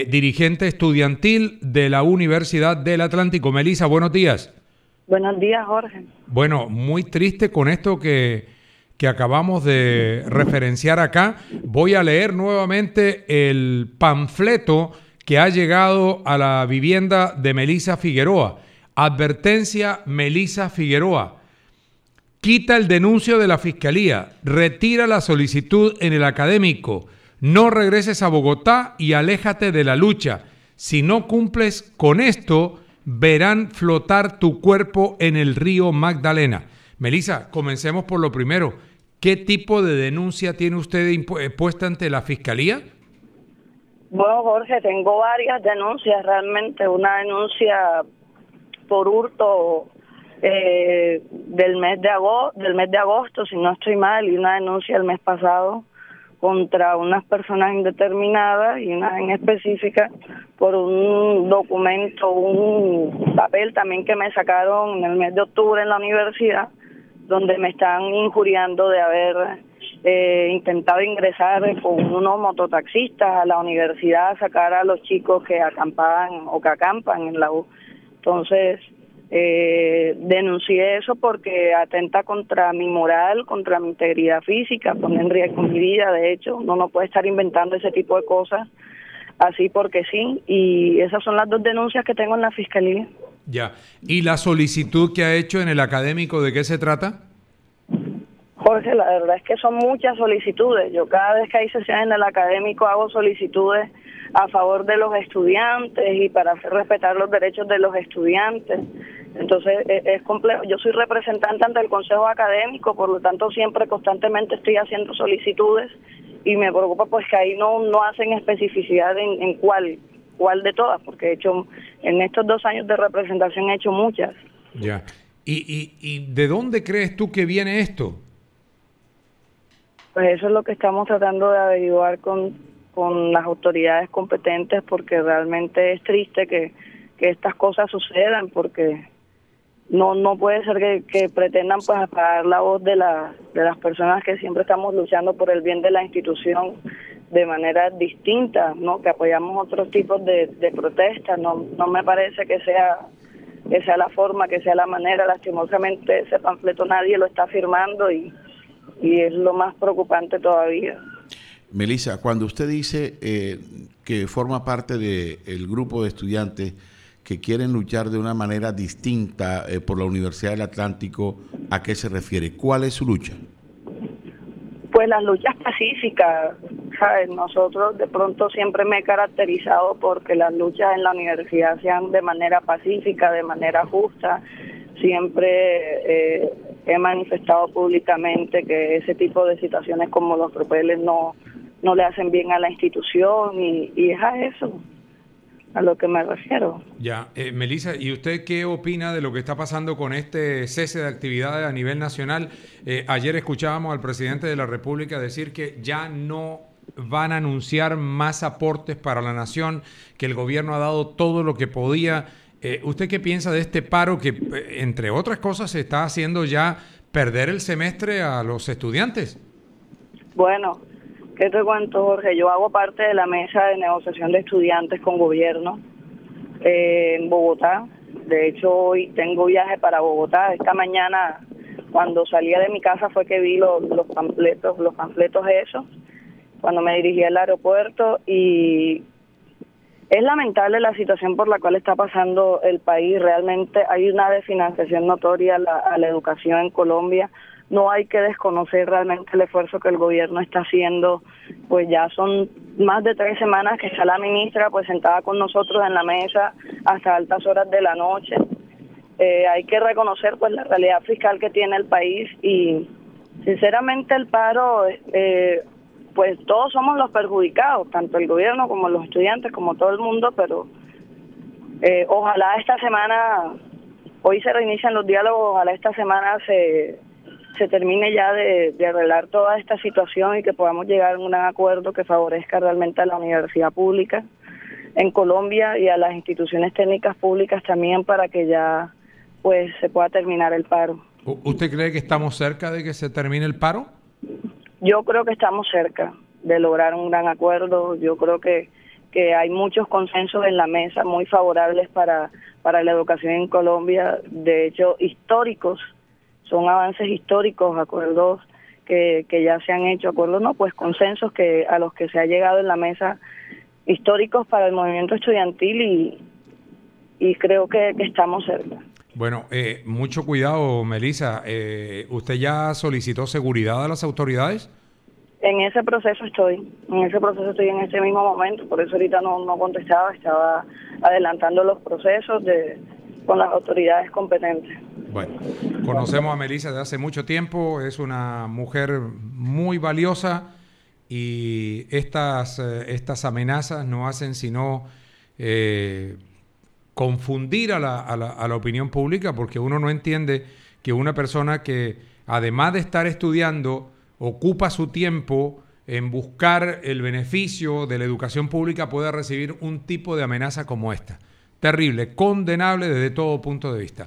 dirigente estudiantil de la Universidad del Atlántico. Melissa, buenos días. Buenos días, Jorge. Bueno, muy triste con esto que acabamos de referenciar acá. Voy a leer nuevamente el panfleto que ha llegado a la vivienda de Melissa Figueroa. Advertencia, Melissa Figueroa. Quita el denuncio de la Fiscalía, retira la solicitud en el académico, no regreses a Bogotá y aléjate de la lucha. Si no cumples con esto, verán flotar tu cuerpo en el río Magdalena. Melissa, comencemos por lo primero. ¿Qué tipo de denuncia tiene usted puesta ante la Fiscalía? Bueno, Jorge, tengo varias denuncias realmente. Una denuncia por hurto del mes de agosto, si no estoy mal, y una denuncia el mes pasado contra unas personas indeterminadas y una en específica por un documento, un papel también que me sacaron en el mes de octubre en la universidad, donde me están injuriando de haber intentado ingresar con unos mototaxistas a la universidad a sacar a los chicos que acampaban o que acampan en la U. Entonces, denuncié eso porque atenta contra mi moral, contra mi integridad física, pone en riesgo mi vida. De hecho, uno no puede estar inventando ese tipo de cosas así porque sí, y esas son las dos denuncias que tengo en la Fiscalía. Ya. ¿Y la solicitud que ha hecho en el académico, de qué se trata? Jorge, la verdad es que son muchas solicitudes. Yo cada vez que hay sesiones en el académico hago solicitudes a favor de los estudiantes y para hacer respetar los derechos de los estudiantes. Entonces es complejo. Yo soy representante ante el Consejo Académico, por lo tanto siempre constantemente estoy haciendo solicitudes y me preocupa pues que ahí no hacen especificidad en cuál de todas, porque he hecho en estos 2 años de representación he hecho muchas. Ya. ¿Y de dónde crees tú que viene esto? Pues eso es lo que estamos tratando de averiguar con las autoridades competentes, porque realmente es triste que estas cosas sucedan, porque no puede ser que pretendan pues apagar la voz de las personas que siempre estamos luchando por el bien de la institución de manera distinta, ¿no? Que apoyamos otros tipos de protestas. No me parece que sea la forma, que sea la manera. Lastimosamente ese panfleto nadie lo está firmando y es lo más preocupante todavía. Melissa, cuando usted dice que forma parte del grupo de estudiantes que quieren luchar de una manera distinta por la Universidad del Atlántico, ¿a qué se refiere? ¿Cuál es su lucha? Pues las luchas pacíficas, ¿sabes? Nosotros de pronto siempre me he caracterizado porque las luchas en la universidad sean de manera pacífica, de manera justa. Siempre he manifestado públicamente que ese tipo de situaciones como los tropeles no le hacen bien a la institución y es a eso a lo que me refiero. Ya, Melissa, ¿y usted qué opina de lo que está pasando con este cese de actividades a nivel nacional? Ayer escuchábamos al presidente de la República decir que ya no van a anunciar más aportes para la nación, que el gobierno ha dado todo lo que podía. ¿Usted qué piensa de este paro que, entre otras cosas, se está haciendo ya perder el semestre a los estudiantes? Bueno, ¿qué te cuento, Jorge? Yo hago parte de la mesa de negociación de estudiantes con gobierno en Bogotá. De hecho, hoy tengo viaje para Bogotá. Esta mañana, cuando salía de mi casa, fue que vi los panfletos esos, cuando me dirigí al aeropuerto, y es lamentable la situación por la cual está pasando el país. Realmente hay una desfinanciación notoria a la educación en Colombia. No hay que desconocer realmente el esfuerzo que el gobierno está haciendo. Pues ya son más de 3 semanas que está la ministra pues sentada con nosotros en la mesa hasta altas horas de la noche. Hay que reconocer pues la realidad fiscal que tiene el país y sinceramente el paro, pues todos somos los perjudicados, tanto el gobierno como los estudiantes, como todo el mundo, pero ojalá esta semana, hoy se reinician los diálogos, ojalá esta semana se termine ya de arreglar toda esta situación y que podamos llegar a un gran acuerdo que favorezca realmente a la universidad pública en Colombia y a las instituciones técnicas públicas también, para que ya pues se pueda terminar el paro. ¿Usted cree que estamos cerca de que se termine el paro? Yo creo que estamos cerca de lograr un gran acuerdo. Yo creo que que hay muchos consensos en la mesa muy favorables para la educación en Colombia, de hecho históricos, son avances históricos, acuerdos que ya se han hecho, acuerdos no, pues consensos que a los que se ha llegado en la mesa históricos para el movimiento estudiantil y creo que estamos cerca. Bueno, mucho cuidado, Melissa. ¿Usted ya solicitó seguridad a las autoridades? En ese proceso estoy en este mismo momento, por eso ahorita no contestaba, estaba adelantando los procesos con las autoridades competentes. Bueno, conocemos a Melissa desde hace mucho tiempo, es una mujer muy valiosa y estas amenazas no hacen sino confundir a la opinión pública, porque uno no entiende que una persona que, además de estar estudiando, ocupa su tiempo en buscar el beneficio de la educación pública, pueda recibir un tipo de amenaza como esta. Terrible, condenable desde todo punto de vista.